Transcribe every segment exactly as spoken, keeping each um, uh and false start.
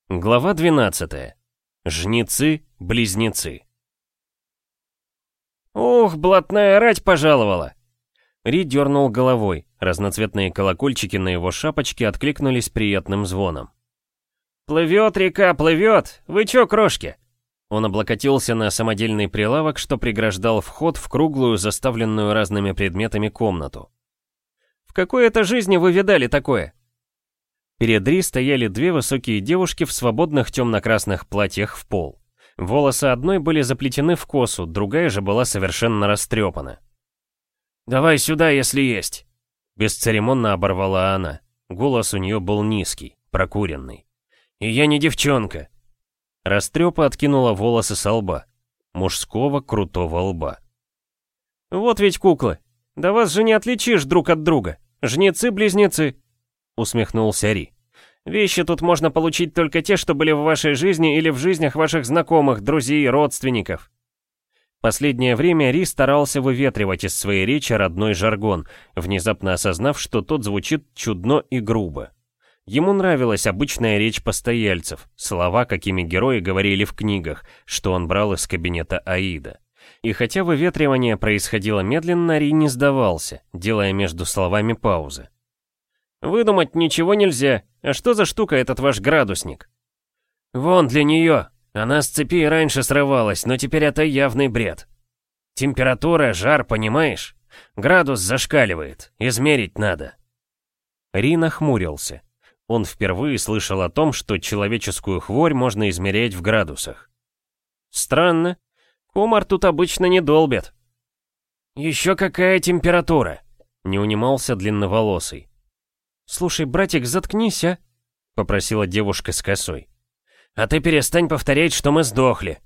Глава двенадцатая. Жнецы-близнецы. «Ух, блатная рать пожаловала!» Ри дернул головой, разноцветные колокольчики на его шапочке откликнулись приятным звоном. «Плывет река, плывет! Вы чё, крошки?» Он облокотился на самодельный прилавок, что преграждал вход в круглую, заставленную разными предметами комнату. «В какой это жизни вы видали такое?» Перед Ри стояли две высокие девушки в свободных темно-красных платьях в пол. Волосы одной были заплетены в косу, другая же была совершенно растрепана. «Давай сюда, если есть!» Бесцеремонно оборвала она. Голос у нее был низкий, прокуренный. «И я не девчонка!» Растрепа откинула волосы со лба. Мужского крутого лба. «Вот ведь куклы! Да вас же не отличишь друг от друга! Жнецы-близнецы!» Усмехнулся Ри. «Вещи тут можно получить только те, что были в вашей жизни или в жизнях ваших знакомых, друзей, родственников». Последнее время Ри старался выветривать из своей речи родной жаргон, внезапно осознав, что тот звучит чудно и грубо. Ему нравилась обычная речь постояльцев, слова, какими герои говорили в книгах, что он брал из кабинета Аида. И хотя выветривание происходило медленно, Ри не сдавался, делая между словами паузы. «Выдумать ничего нельзя. А что за штука этот ваш градусник?» «Вон для нее. Она с цепи раньше срывалась, но теперь это явный бред. Температура, жар, понимаешь? Градус зашкаливает. Измерить надо». Ри нахмурился. Он впервые слышал о том, что человеческую хворь можно измерять в градусах. «Странно. Кумар тут обычно не долбят». «Еще какая температура?» — не унимался длинноволосый. «Слушай, братик, заткнись, а?» — попросила девушка с косой. «А ты перестань повторять, что мы сдохли».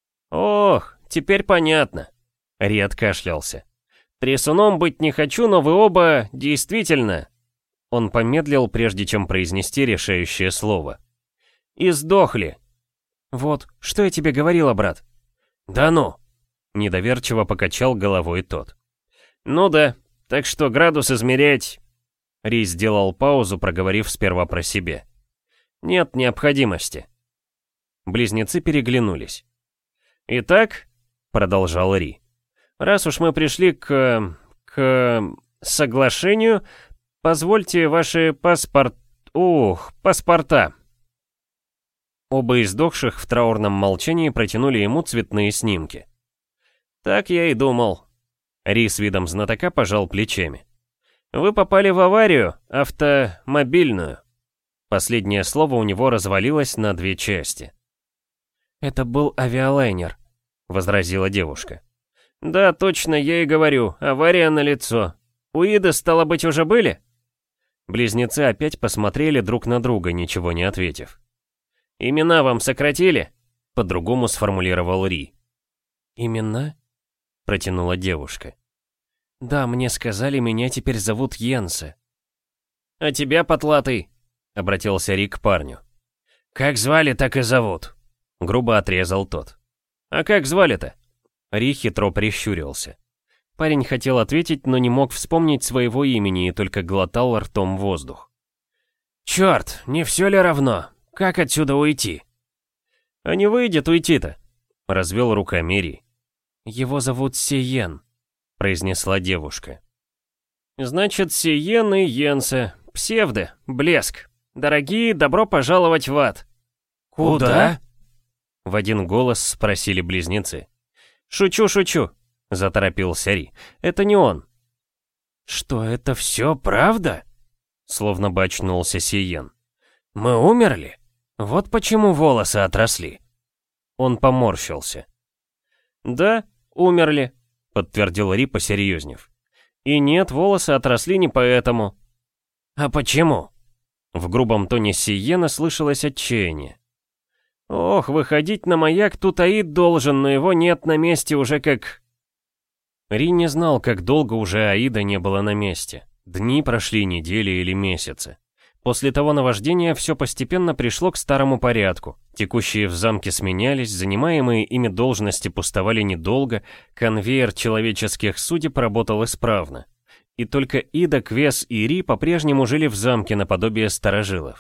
«Ох, теперь понятно». Ри откашлялся. «Трясуном быть не хочу, но вы оба действительно...» Он помедлил, прежде чем произнести решающее слово. «И сдохли». «Вот, что я тебе говорила, брат?» «Да ну!» — недоверчиво покачал головой тот. «Ну да, так что градус измерять...» Ри сделал паузу, проговорив сперва про себя. «Нет необходимости». Близнецы переглянулись. «Итак», — продолжал Ри, — «раз уж мы пришли к... к... соглашению, позвольте ваши паспорт... ух, паспорта». Оба издохших в траурном молчании протянули ему цветные снимки. «Так я и думал». Ри с видом знатока пожал плечами. «Вы попали в аварию, автомобильную». Последнее слово у него развалилось на две части. «Это был авиалайнер», — возразила девушка. «Да, точно, я и говорю, авария налицо. У Иды, стало быть, уже были?» Близнецы опять посмотрели друг на друга, ничего не ответив. «Имена вам сократили?» — по-другому сформулировал Ри. «Имена?» — протянула девушка. «Да, мне сказали, меня теперь зовут Йенсе». «А тебя, потлатый?» — обратился Ри к парню. «Как звали, так и зовут», — грубо отрезал тот. «А как звали-то?» Ри хитро прищурился. Парень хотел ответить, но не мог вспомнить своего имени и только глотал ртом воздух. «Черт, не все ли равно? Как отсюда уйти?» «А не выйдет уйти-то», — развел руками Ри. «Его зовут Сиен», — произнесла девушка. «Значит, Сиен и Йенсе. Псевды, блеск. Дорогие, добро пожаловать в ад». «Куда?» — в один голос спросили близнецы. «Шучу, шучу», — заторопился Ри. «Это не он». «Что, это все правда?» — словно бы очнулся Сиен. «Мы умерли? Вот почему волосы отросли». Он поморщился. «Да, умерли», — подтвердил Ри, посерьезнев. «И нет, волосы отросли не поэтому». «А почему?» В грубом тоне Сиена слышалось отчаяние. «Ох, выходить на маяк тут Аид должен, но его нет на месте уже как...» Ри не знал, как долго уже Аида не было на месте. Дни прошли, недели или месяцы. После того наваждения все постепенно пришло к старому порядку. Текущие в замке сменялись, занимаемые ими должности пустовали недолго, конвейер человеческих судеб работал исправно. И только Ида, Квес и Ри по-прежнему жили в замке наподобие старожилов.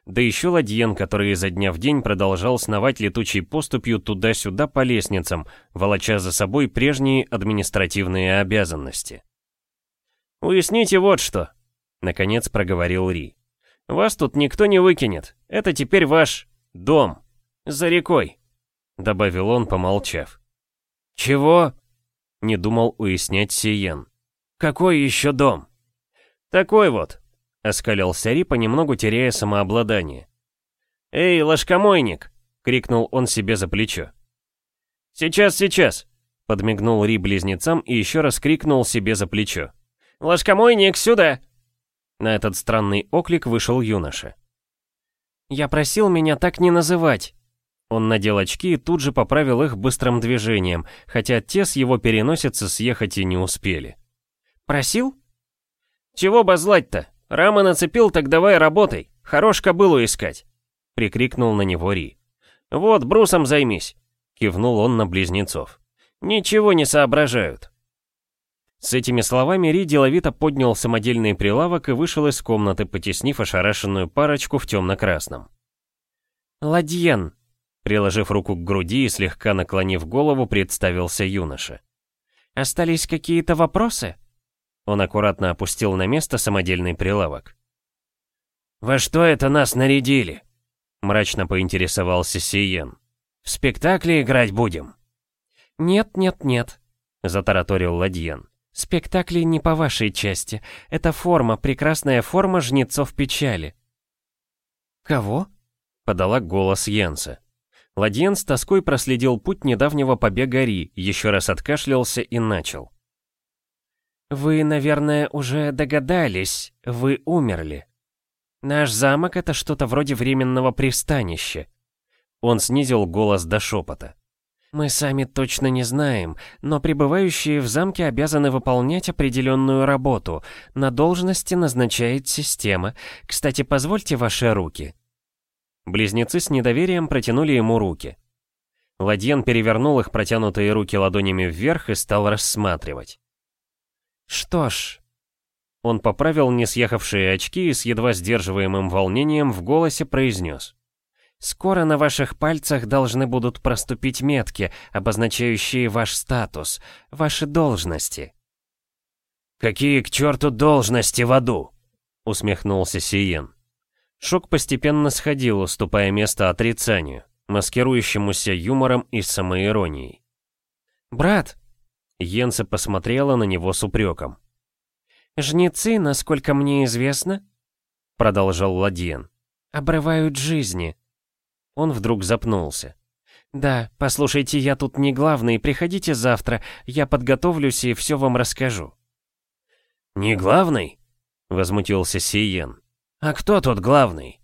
Да еще Ладьен, который изо дня в день продолжал сновать летучей поступью туда-сюда по лестницам, волоча за собой прежние административные обязанности. «Уясните вот что», — наконец проговорил Ри. «Вас тут никто не выкинет. Это теперь ваш дом. За рекой», — добавил он, помолчав. «Чего?» — не думал уяснять Сиен. «Какой еще дом?» «Такой вот», — оскалился Ри, понемногу теряя самообладание. «Эй, ложкомойник!» — крикнул он себе за плечо. «Сейчас, сейчас!» — подмигнул Ри близнецам и еще раз крикнул себе за плечо. «Ложкомойник, сюда!» На этот странный оклик вышел юноша. «Я просил меня так не называть!» Он надел очки и тут же поправил их быстрым движением, хотя те с его переносицы съехать и не успели. «Просил?» «Чего базлать-то? Рамы нацепил, так давай работай. Хорош кобылу искать!» — прикрикнул на него Ри. «Вот, брусом займись!» — кивнул он на близнецов. «Ничего не соображают!» С этими словами Ри деловито поднял самодельный прилавок и вышел из комнаты, потеснив ошарашенную парочку в темно-красном. «Ладьен!» — приложив руку к груди и слегка наклонив голову, представился юноша. «Остались какие-то вопросы?» Он аккуратно опустил на место самодельный прилавок. «Во что это нас нарядили?» — мрачно поинтересовался Сиен. «В спектакле играть будем?» «Нет, нет, нет», — затараторил Ладьен. «Спектакли не по вашей части. Это форма, прекрасная форма жнецов печали». «Кого?» — подала голос Йенса. Ладьен с тоской проследил путь недавнего побега Ри, еще раз откашлялся и начал. «Вы, наверное, уже догадались, вы умерли. Наш замок — это что-то вроде временного пристанища». Он снизил голос до шепота. «Мы сами точно не знаем, но пребывающие в замке обязаны выполнять определенную работу. На должности назначает система. Кстати, позвольте ваши руки». Близнецы с недоверием протянули ему руки. Ладьен перевернул их протянутые руки ладонями вверх и стал рассматривать. «Что ж...» Он поправил не съехавшие очки и с едва сдерживаемым волнением в голосе произнес. «Скоро на ваших пальцах должны будут проступить метки, обозначающие ваш статус, ваши должности». «Какие к черту должности в аду?» — усмехнулся Сиен. Шок постепенно сходил, уступая место отрицанию, маскирующемуся юмором и самоиронией. «Брат!» — Йенса посмотрела на него с упреком. «Жнецы, насколько мне известно, — продолжал Ладьен, — обрывают жизни». Он вдруг запнулся. «Да, послушайте, я тут не главный, приходите завтра, я подготовлюсь и все вам расскажу». «Не главный?» — возмутился Сиен. «А кто тут главный?»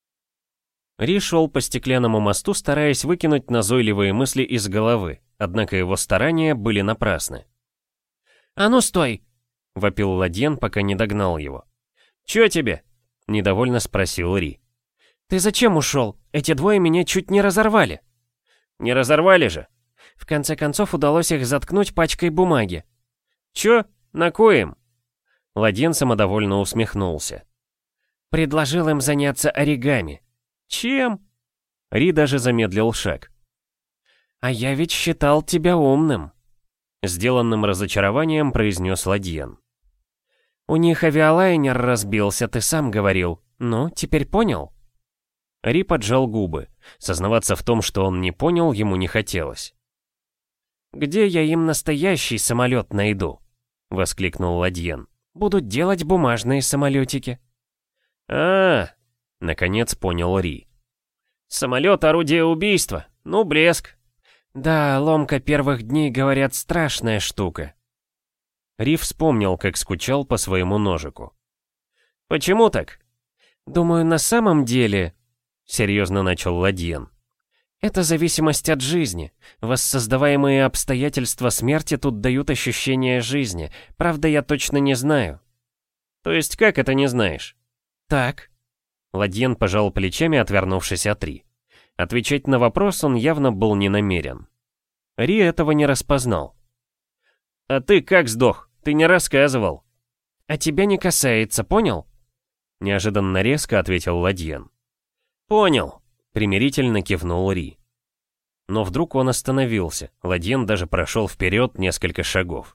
Ри шел по стеклянному мосту, стараясь выкинуть назойливые мысли из головы, однако его старания были напрасны. «А ну стой!» — вопил Ладьен, пока не догнал его. «Чё тебе?» — недовольно спросил Ри. «Ты зачем ушел? Эти двое меня чуть не разорвали». «Не разорвали же!» В конце концов удалось их заткнуть пачкой бумаги. «Чё? На коем?» Ладьен самодовольно усмехнулся. «Предложил им заняться оригами». «Чем?» Ри даже замедлил шаг. «А я ведь считал тебя умным», — сделанным разочарованием произнес Ладьен. «У них авиалайнер разбился, ты сам говорил. Ну, теперь понял?» Ри поджал губы. Сознаваться в том, что он не понял, ему не хотелось. «Где я им настоящий самолет найду?» — воскликнул Ладьен. «Будут делать бумажные самолетики». «А-а-а!» — наконец понял Ри. «Самолет — орудие убийства. Ну, блеск». «Да, ломка первых дней, говорят, страшная штука». Ри вспомнил, как скучал по своему ножику. «Почему так?» «Думаю, на самом деле...» — серьезно начал Ладьен. «Это зависимость от жизни. Воссоздаваемые обстоятельства смерти тут дают ощущение жизни. Правда, я точно не знаю». «То есть как это не знаешь?» «Так». Ладьен пожал плечами, отвернувшись от Ри. Отвечать на вопрос он явно был не намерен. Ри этого не распознал. «А ты как сдох? Ты не рассказывал». «А тебя не касается, понял?» Неожиданно резко ответил Ладьен. «Понял», — примирительно кивнул Ри. Но вдруг он остановился, Ладьен даже прошел вперед несколько шагов.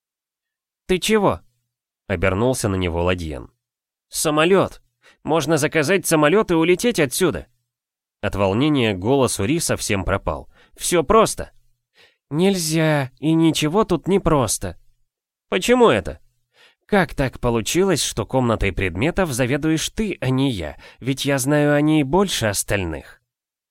«Ты чего?» — обернулся на него Ладьен. «Самолет! Можно заказать самолет и улететь отсюда!» От волнения голос у Ри совсем пропал. «Все просто!» «Нельзя, и ничего тут не просто!» «Почему это?» «Как так получилось, что комнатой предметов заведуешь ты, а не я? Ведь я знаю о ней больше остальных!»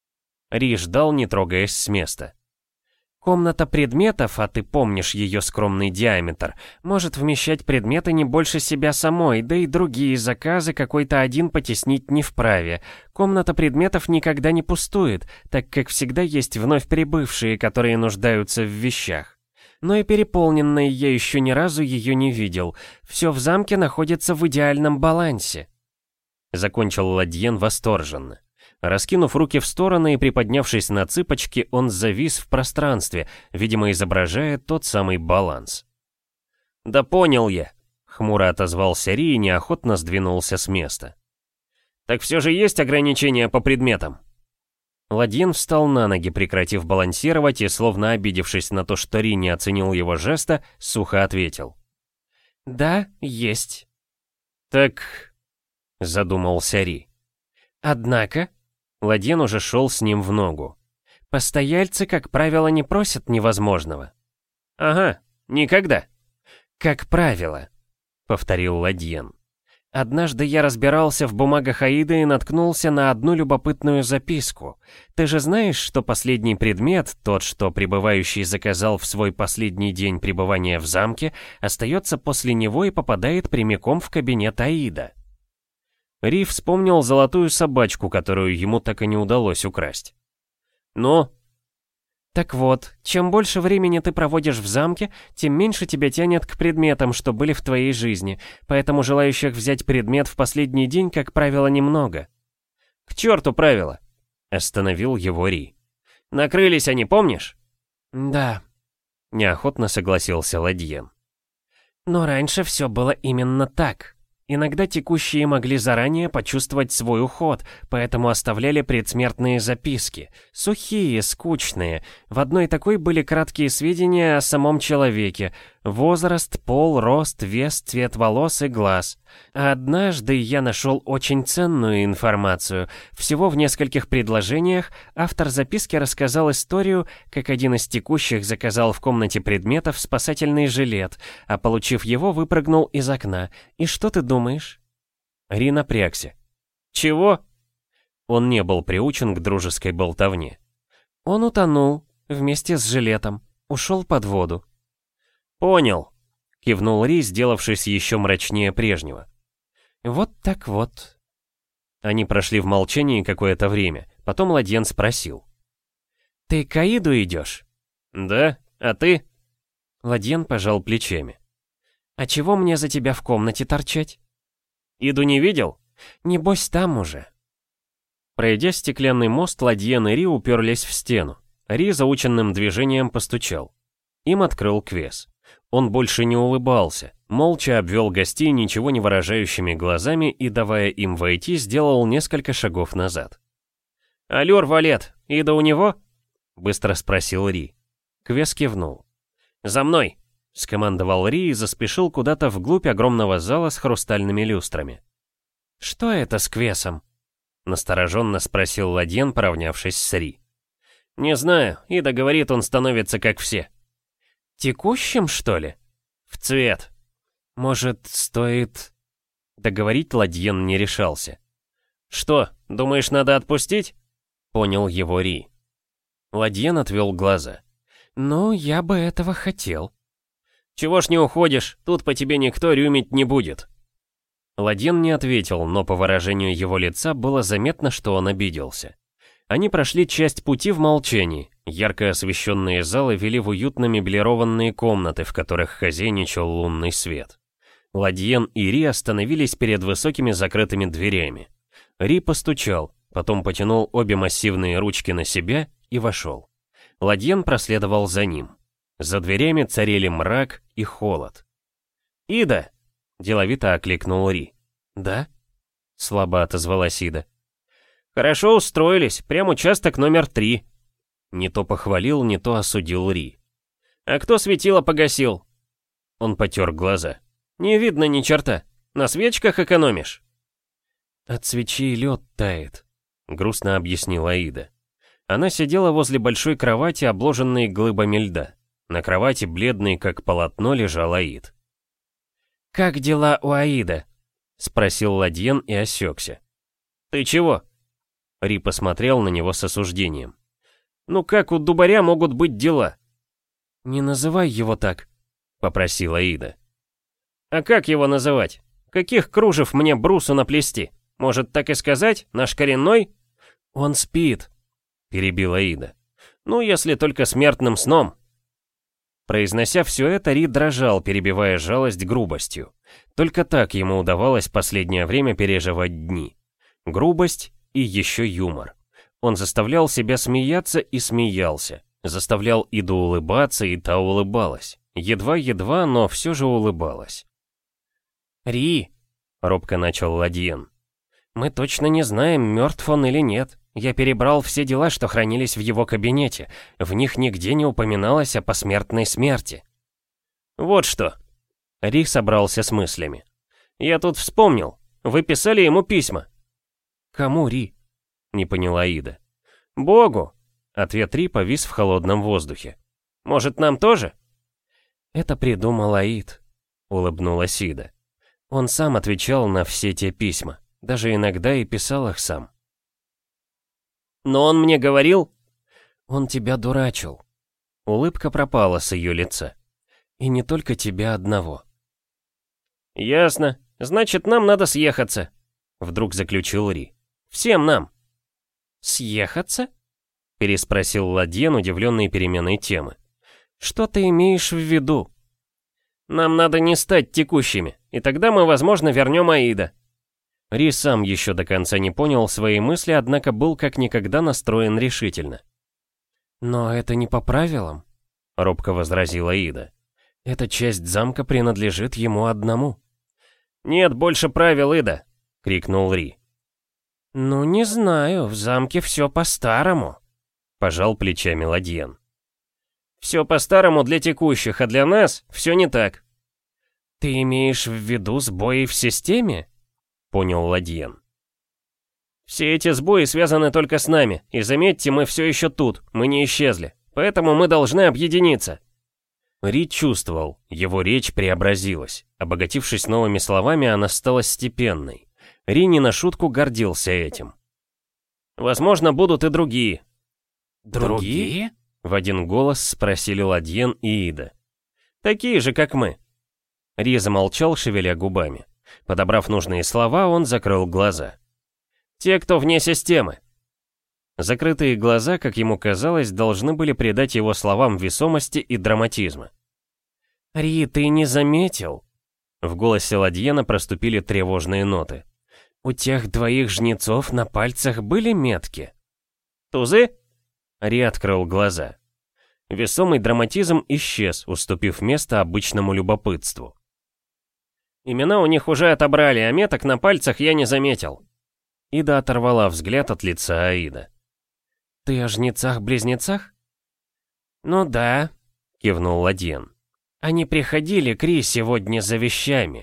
Ри ждал, не трогаясь с места. «Комната предметов, а ты помнишь ее скромный диаметр, может вмещать предметы не больше себя самой, да и другие заказы какой-то один потеснить не вправе. Комната предметов никогда не пустует, так как всегда есть вновь прибывшие, которые нуждаются в вещах. Но и переполненной я еще ни разу ее не видел. Все в замке находится в идеальном балансе». Закончил Ладьен восторженно. Раскинув руки в стороны и приподнявшись на цыпочки, он завис в пространстве, видимо, изображая тот самый баланс. «Да понял я», — хмуро отозвался Ри и неохотно сдвинулся с места. «Так все же есть ограничения по предметам?» Ладьен встал на ноги, прекратив балансировать, и, словно обидевшись на то, что Ри не оценил его жеста, сухо ответил. «Да, есть». «Так...» — задумался Ри. «Однако...» Ладьен уже шел с ним в ногу. «Постояльцы, как правило, не просят невозможного». «Ага, никогда». «Как правило», — повторил Ладьен. «Однажды я разбирался в бумагах Аиды и наткнулся на одну любопытную записку. Ты же знаешь, что последний предмет, тот, что прибывающий заказал в свой последний день пребывания в замке, остается после него и попадает прямиком в кабинет Аида». Ри вспомнил золотую собачку, которую ему так и не удалось украсть. «Но...» «Так вот, чем больше времени ты проводишь в замке, тем меньше тебя тянет к предметам, что были в твоей жизни, поэтому желающих взять предмет в последний день, как правило, немного». «К черту правила!» — остановил его Ри. «Накрылись они, помнишь?» «Да», — неохотно согласился Ладьен. «Но раньше все было именно так». Иногда текущие могли заранее почувствовать свой уход, поэтому оставляли предсмертные записки. Сухие, скучные. В одной такой были краткие сведения о самом человеке. Возраст, пол, рост, вес, цвет волос и глаз. А однажды я нашел очень ценную информацию. Всего в нескольких предложениях автор записки рассказал историю, как один из текущих заказал в комнате предметов спасательный жилет, а получив его, выпрыгнул из окна. И что ты думаешь? Ри напрягся. «Чего?» Он не был приучен к дружеской болтовне. Он утонул вместе с жилетом, ушел под воду. «Понял», — кивнул Ри, сделавшись еще мрачнее прежнего. «Вот так вот». Они прошли в молчании какое-то время, потом Ладьен спросил. «Ты к Аиду идешь?» «Да, а ты?» Ладьен пожал плечами. «А чего мне за тебя в комнате торчать?» «Иду не видел?» «Небось, там уже». Пройдя стеклянный мост, Ладьен и Ри уперлись в стену. Ри заученным движением постучал. Им открыл Квес. Он больше не улыбался, молча обвел гостей ничего не выражающими глазами и, давая им войти, сделал несколько шагов назад. «Аллюр, Валет, Ида у него?» — быстро спросил Ри. Квес кивнул. «За мной!» — скомандовал Ри и заспешил куда-то вглубь огромного зала с хрустальными люстрами. «Что это с Квесом?» — настороженно спросил Ладьен, поравнявшись с Ри. «Не знаю, Ида говорит, он становится как все». «Текущим, что ли?» «В цвет». «Может, стоит...» Договорить Ладьен не решался. «Что, думаешь, надо отпустить?» Понял его Ри. Ладьен отвел глаза. «Ну, я бы этого хотел». «Чего ж не уходишь? Тут по тебе никто рюмить не будет». Ладьен не ответил, но по выражению его лица было заметно, что он обиделся. Они прошли часть пути в молчании. Ярко освещенные залы вели в уютно меблированные комнаты, в которых хозяйничал лунный свет. Ладьен и Ри остановились перед высокими закрытыми дверями. Ри постучал, потом потянул обе массивные ручки на себя и вошел. Ладьен проследовал за ним. За дверями царили мрак и холод. «Ида!» — деловито окликнул Ри. «Да?» — слабо отозвалась Ида. Хорошо устроились, прям участок номер три. Не то похвалил, не то осудил Ри. А кто светило погасил? Он потер глаза. Не видно ни черта. На свечках экономишь? От свечей лед тает, грустно объяснила Аида. Она сидела возле большой кровати, обложенной глыбами льда. На кровати, бледный как полотно, лежал Аид. «Как дела у Аида?» — спросил Ладьен и осекся. «Ты чего?» Ри посмотрел на него с осуждением. «Ну как у дубаря могут быть дела?» «Не называй его так», — попросила Аида. «А как его называть? Каких кружев мне брусу наплести? Может, так и сказать? Наш коренной?» «Он спит», — перебила Аида. «Ну, если только смертным сном». Произнося все это, Ри дрожал, перебивая жалость грубостью. Только так ему удавалось последнее время переживать дни. Грубость и еще юмор. Он заставлял себя смеяться и смеялся. Заставлял Иду улыбаться, и та улыбалась. Едва-едва, но все же улыбалась. «Ри», — робко начал Ладьен, — «мы точно не знаем, мертв он или нет. Я перебрал все дела, что хранились в его кабинете. В них нигде не упоминалось о посмертной смерти». «Вот что». Ри собрался с мыслями. «Я тут вспомнил. Вы писали ему письма». «Кому, Ри?» — не поняла Ида. «Богу». Ответ Ри повис в холодном воздухе. «Может, нам тоже?» «Это придумал Аид», — улыбнулась Ида. «Он сам отвечал на все те письма. Даже иногда и писал их сам». «Но он мне говорил...» «Он тебя дурачил». Улыбка пропала с ее лица. «И не только тебя одного». «Ясно. Значит, нам надо съехаться», — вдруг заключил Ри. «Всем нам». «Съехаться?» — переспросил Ладьен, удивленный переменой темы. «Что ты имеешь в виду?» «Нам надо не стать текущими, и тогда мы, возможно, вернем Аида». Ри сам еще до конца не понял свои мысли, однако был как никогда настроен решительно. «Но это не по правилам», — робко возразила Ида. «Эта часть замка принадлежит ему одному». «Нет больше правил, Ида!» — крикнул Ри. «Ну, не знаю, в замке все по-старому», — пожал плечами Ладьен. «Все по-старому для текущих, а для нас все не так». «Ты имеешь в виду сбои в системе?» — понял Ладьен. «Все эти сбои связаны только с нами, и заметьте, мы все еще тут, мы не исчезли, поэтому мы должны объединиться». Ри чувствовал, его речь преобразилась. Обогатившись новыми словами, она стала степенной. Ри не на шутку гордился этим. «Возможно, будут и другие». «Другие?» — в один голос спросили Ладьен и Ида. «Такие же, как мы». Ри замолчал, шевеля губами. Подобрав нужные слова, он закрыл глаза. «Те, кто вне системы». Закрытые глаза, как ему казалось, должны были придать его словам весомости и драматизма. «Ри, ты не заметил?» В голосе Ладьена проступили тревожные ноты. «У тех двоих жнецов на пальцах были метки». «Тузы?» Ри открыл глаза. Весомый драматизм исчез, уступив место обычному любопытству. «Имена у них уже отобрали, а меток на пальцах я не заметил». Ида оторвала взгляд от лица Аида. «Ты о жнецах-близнецах?» «Ну да», — кивнул Ладьен. «Они приходили к Ри сегодня за вещами».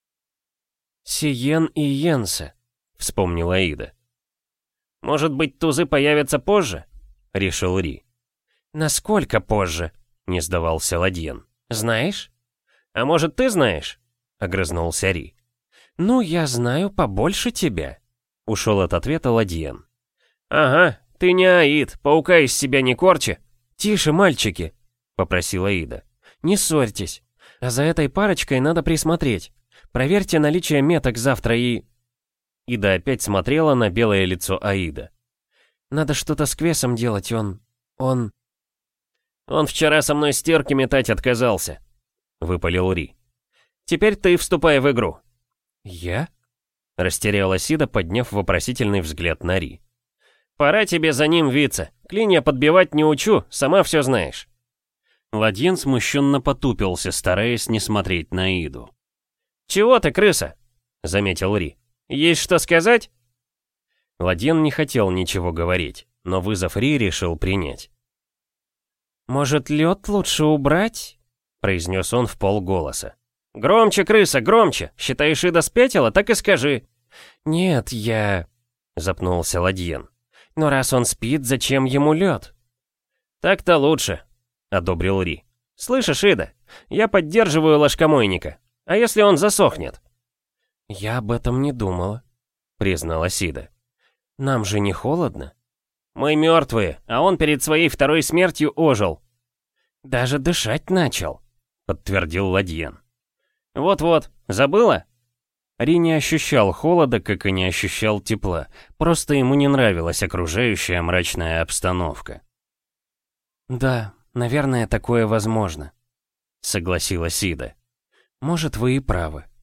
«Сиен и Йенса», — вспомнила Аида. «Может быть, тузы появятся позже?» — решил Ри. «Насколько позже?» — не сдавался Ладьен. «Знаешь?» «А может, ты знаешь?» — огрызнулся Ри. «Ну, я знаю побольше тебя», — ушел от ответа Ладьен. «Ага, ты не Аид, паука из себя не корчи». «Тише, мальчики», — попросила Ида. «Не ссорьтесь. А за этой парочкой надо присмотреть. Проверьте наличие меток завтра и...» Ида опять смотрела на белое лицо Аида. «Надо что-то с Квесом делать, он... он...» «Он вчера со мной стирки метать отказался», — выпалил Ри. «Теперь ты вступай в игру». «Я?» — растерялась Ида, подняв вопросительный взгляд на Ри. «Пора тебе за ним виться. Клинья подбивать не учу, сама все знаешь». Ладьен смущенно потупился, стараясь не смотреть на Иду. «Чего ты, крыса?» — заметил Ри. «Есть что сказать?» Ладьен не хотел ничего говорить, но вызов Ри решил принять. «Может, лед лучше убрать?» — произнес он в полголоса. «Громче, крыса, громче! Считаешь, Ида спятила, так и скажи!» «Нет, я...» — запнулся Ладьен. «Но раз он спит, зачем ему лед?» «Так-то лучше», — одобрил Ри. «Слышишь, Ида, я поддерживаю ложкомойника. А если он засохнет?» «Я об этом не думала», — призналась Ида. «Нам же не холодно?» «Мы мертвые, а он перед своей второй смертью ожил». «Даже дышать начал», — подтвердил Ладьен. «Вот-вот, забыла?» Ри не ощущал холода, как и не ощущал тепла, просто ему не нравилась окружающая мрачная обстановка. «Да, наверное, такое возможно», — согласилась Ида. «Может, вы и правы».